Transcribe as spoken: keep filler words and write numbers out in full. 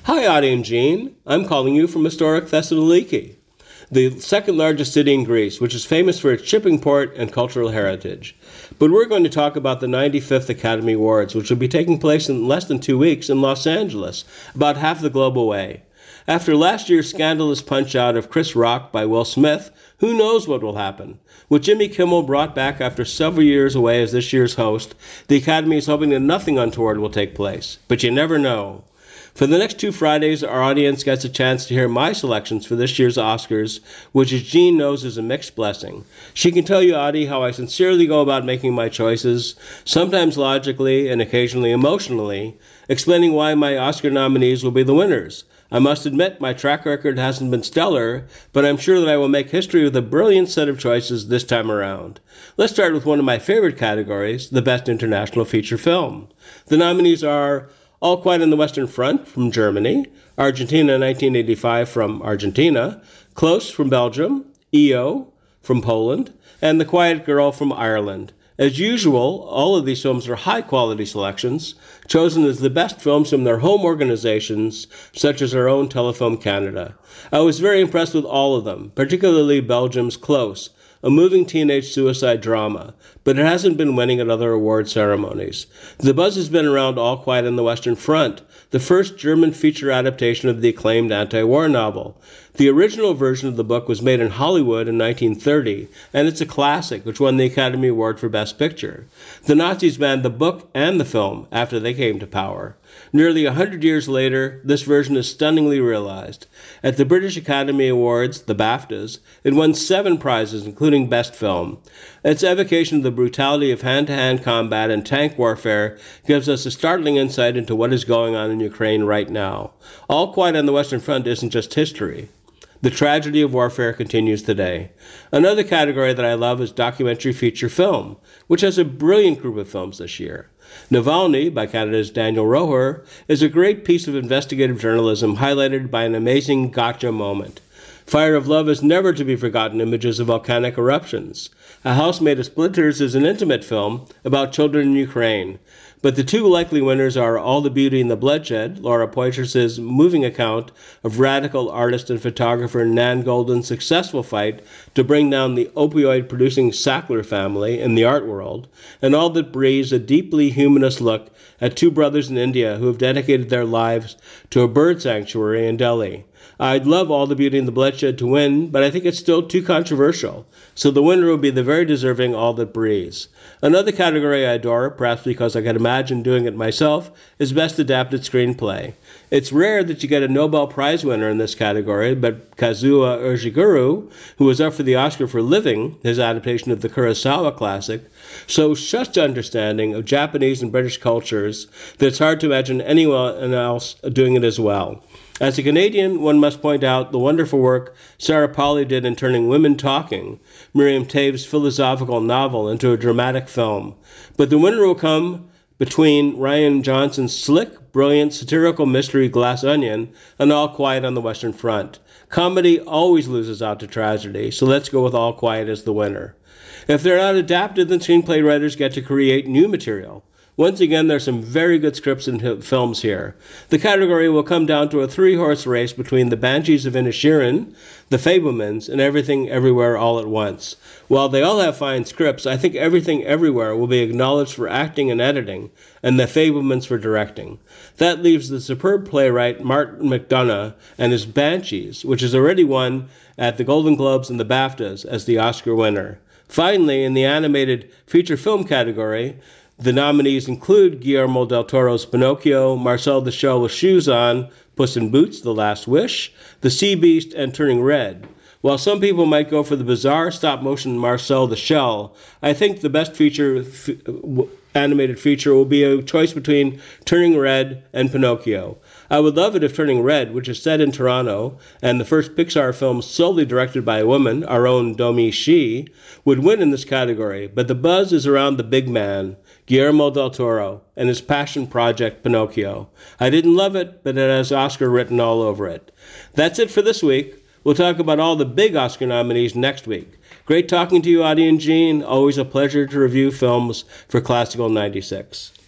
Hi, Adi and Jean. I'm calling you from historic Thessaloniki, the second largest city in Greece, which is famous for its shipping port and cultural heritage. But we're going to talk about the ninety-fifth Academy Awards, which will be taking place in less than two weeks in Los Angeles, about half the globe away. After last year's scandalous punch-out of Chris Rock by Will Smith, who knows what will happen? With Jimmy Kimmel brought back after several years away as this year's host, the Academy is hoping that nothing untoward will take place. But you never know. For the next two Fridays, our audience gets a chance to hear my selections for this year's Oscars, which as Jean knows is a mixed blessing. She can tell you, Adi, how I sincerely go about making my choices, sometimes logically and occasionally emotionally, explaining why my Oscar nominees will be the winners. I must admit my track record hasn't been stellar, but I'm sure that I will make history with a brilliant set of choices this time around. Let's start with one of my favorite categories, the Best International Feature Film. The nominees are All Quiet on the Western Front from Germany, Argentina nineteen eighty-five from Argentina, Close from Belgium, E O from Poland, and The Quiet Girl from Ireland. As usual, all of these films are high-quality selections, chosen as the best films from their home organizations, such as our own Telefilm Canada. I was very impressed with all of them, particularly Belgium's Close, a moving teenage suicide drama, but it hasn't been winning at other award ceremonies. The buzz has been around All Quiet on the Western Front, the first German feature adaptation of the acclaimed anti-war novel. The original version of the book was made in Hollywood in nineteen thirty, and it's a classic, which won the Academy Award for Best Picture. The Nazis banned the book and the film after they came to power. Nearly a hundred years later, this version is stunningly realized. At the British Academy Awards, the BAFTAs, it won seven prizes, including Best Film. Its evocation of the brutality of hand-to-hand combat and tank warfare gives us a startling insight into what is going on in Ukraine right now. All Quiet on the Western Front isn't just history. The tragedy of warfare continues today. Another category that I love is documentary feature film, which has a brilliant group of films this year. Navalny, by Canada's Daniel Roher, is a great piece of investigative journalism highlighted by an amazing gotcha moment. Fire of Love is never to be forgotten images of volcanic eruptions. A House Made of Splinters is an intimate film about children in Ukraine. But the two likely winners are All the Beauty and the Bloodshed, Laura Poitras' moving account of radical artist and photographer Nan Goldin's successful fight to bring down the opioid-producing Sackler family in the art world, and All That Breathes, a deeply humanist look at two brothers in India who have dedicated their lives to a bird sanctuary in Delhi. I'd love All the Beauty and the Bloodshed to win, but I think it's still too controversial, so the winner will be the very deserving All That Breathes. Another category I adore, perhaps because I can imagine doing it myself, is Best Adapted Screenplay. It's rare that you get a Nobel Prize winner in this category, but Kazuo Ishiguro, who was up for the Oscar for Living, his adaptation of the Kurosawa classic, shows such understanding of Japanese and British cultures that it's hard to imagine anyone else doing it as well. As a Canadian, one must point out the wonderful work Sarah Polley did in turning Women Talking, Miriam Toews' philosophical novel, into a dramatic film. But the winner will come between Rian Johnson's slick, brilliant, satirical mystery Glass Onion and All Quiet on the Western Front. Comedy always loses out to tragedy, so let's go with All Quiet as the winner. If they're not adapted, then screenplay writers get to create new material. Once again, there's some very good scripts and films here. The category will come down to a three-horse race between The Banshees of Inisherin, The Fabelmans, and Everything Everywhere All at Once. While they all have fine scripts, I think Everything Everywhere will be acknowledged for acting and editing, and The Fabelmans for directing. That leaves the superb playwright Martin McDonagh and his Banshees, which has already won at the Golden Globes and the BAFTAs, as the Oscar winner. Finally, in the animated feature film category, the nominees include Guillermo del Toro's Pinocchio, Marcel the Shell with Shoes On, Puss in Boots, The Last Wish, The Sea Beast, and Turning Red. While some people might go for the bizarre stop-motion Marcel the Shell, I think the best feature f- animated feature will be a choice between Turning Red and Pinocchio. I would love it if Turning Red, which is set in Toronto, and the first Pixar film solely directed by a woman, our own Domi Shi, would win in this category, but the buzz is around the big man, Guillermo del Toro, and his passion project, Pinocchio. I didn't love it, but it has Oscar written all over it. That's it for this week. We'll talk about all the big Oscar nominees next week. Great talking to you, Adi and Jean. Always a pleasure to review films for Classical ninety-six.